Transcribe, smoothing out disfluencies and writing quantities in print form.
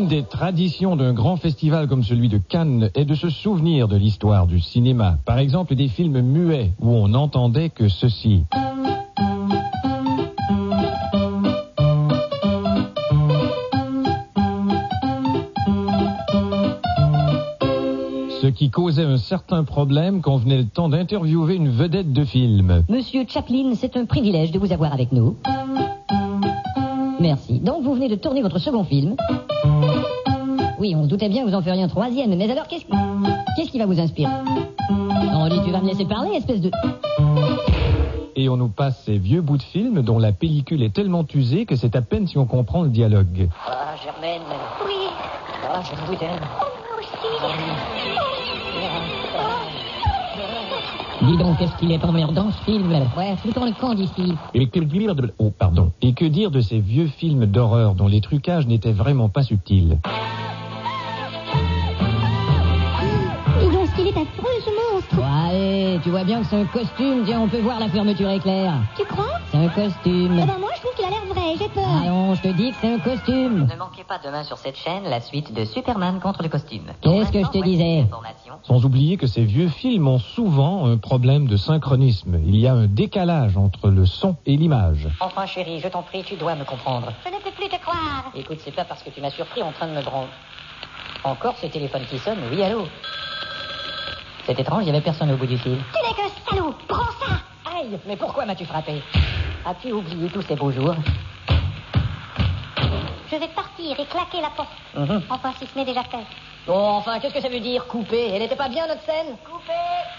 Une des traditions d'un grand festival comme celui de Cannes est de se souvenir de l'histoire du cinéma. Par exemple, des films muets où on n'entendait que ceci. Ce qui causait un certain problème quand venait le temps d'interviewer une vedette de film. Monsieur Chaplin, c'est un privilège de vous avoir avec nous. Merci. Donc, vous venez de tourner votre second film. Oui, on se doutait bien que vous en feriez un troisième. Mais alors, qu'est-ce qui va vous inspirer? On dit, tu vas me laisser parler, espèce de... Et on nous passe ces vieux bouts de film dont la pellicule est tellement usée que c'est à peine si on comprend le dialogue. Ah, Germaine. Oui. Ah, je vous aime. Moi aussi. Dis donc, qu'est-ce qu'il est emmerdant, ce film. Ouais, foutons le camp d'ici. Et que dire de... Oh, pardon. Et que dire de ces vieux films d'horreur dont les trucages n'étaient vraiment pas subtils? Dis donc, qu'il est affreux, ce monstre. Ouais, tu vois bien que c'est un costume. Tiens, on peut voir la fermeture éclair. Tu crois? C'est un costume. Eh ben moi, je trouve qu'il a l'air vrai. J'ai peur. Ah non, je te dis que c'est un costume. Ne manquez pas demain sur cette chaîne la suite de Superman contre le costume. Qu'est-ce que je te disais? Sans oublier que ces vieux films ont souvent un problème de synchronisme. Il y a un décalage entre le son et l'image. Enfin chérie, je t'en prie, tu dois me comprendre. Je ne peux plus te croire. Écoute, c'est pas parce que tu m'as surpris en train de me branler. Encore ce téléphone qui sonne, oui, allô? C'est étrange, il n'y avait personne au bout du fil. Tu n'es que salaud. Prends ça. Aïe, mais pourquoi m'as-tu frappé? As-tu oublié tous ces beaux jours? Je vais partir et claquer la porte. Enfin, si ce n'est déjà fait. Bon, enfin, qu'est-ce que ça veut dire, couper? Elle n'était pas bien, notre scène? Coupé.